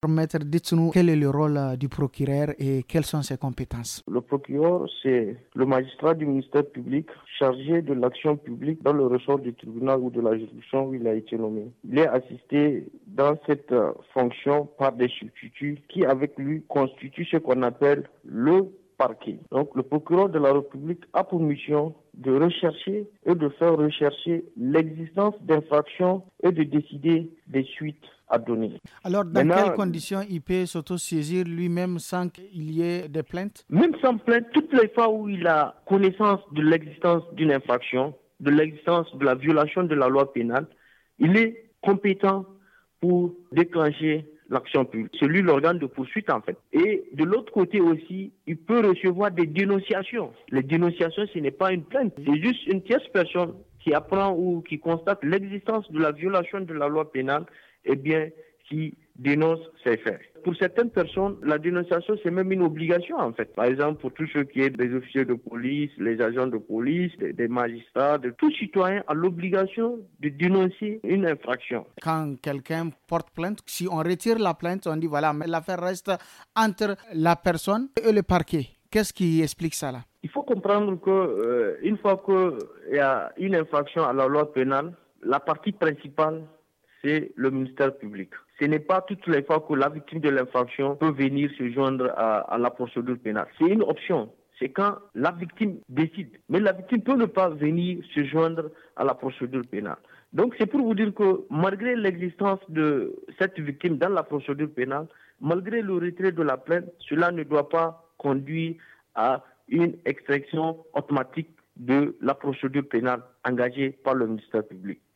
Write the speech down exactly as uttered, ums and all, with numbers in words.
maître, dites-nous quel est le rôle euh, du procureur et quelles sont ses compétences. Le procureur, c'est le magistrat du ministère public chargé de l'action publique dans le ressort du tribunal ou de la juridiction où il a été nommé. Il est assisté dans cette euh, fonction par des substituts qui, avec lui, constituent ce qu'on appelle le parquet. Donc, le procureur de la République a pour mission de rechercher et de faire rechercher l'existence d'infractions et de décider des suites à donner. Alors, dans Maintenant, quelles conditions il peut s'autosaisir lui-même sans qu'il y ait des plaintes? Même sans plainte, toutes les fois où il a connaissance de l'existence d'une infraction, de l'existence de la violation de la loi pénale, il est compétent pour déclencher l'action publique. C'est lui l'organe de poursuite en fait. Et de l'autre côté aussi, il peut recevoir des dénonciations. Les dénonciations, ce n'est pas une plainte. C'est juste une tierce personne qui apprend ou qui constate l'existence de la violation de la loi pénale, eh bien, qui dénonce ces faits. Pour certaines personnes, la dénonciation, c'est même une obligation en fait. Par exemple, pour tous ceux qui sont des officiers de police, les agents de police, des, des magistrats, de tout citoyen a l'obligation de dénoncer une infraction. Quand quelqu'un porte plainte, si on retire la plainte, on dit voilà, mais l'affaire reste entre la personne et le parquet. Qu'est-ce qui explique ça là? Il faut comprendre que euh, une fois qu'il y a une infraction à la loi pénale, la partie principale, c'est le ministère public. Ce n'est pas toutes les fois que la victime de l'infraction peut venir se joindre à, à la procédure pénale. C'est une option. C'est quand la victime décide. Mais la victime peut ne pas venir se joindre à la procédure pénale. Donc c'est pour vous dire que malgré l'existence de cette victime dans la procédure pénale, malgré le retrait de la plainte, cela ne doit pas conduire à une extraction automatique de la procédure pénale engagée par le ministère public.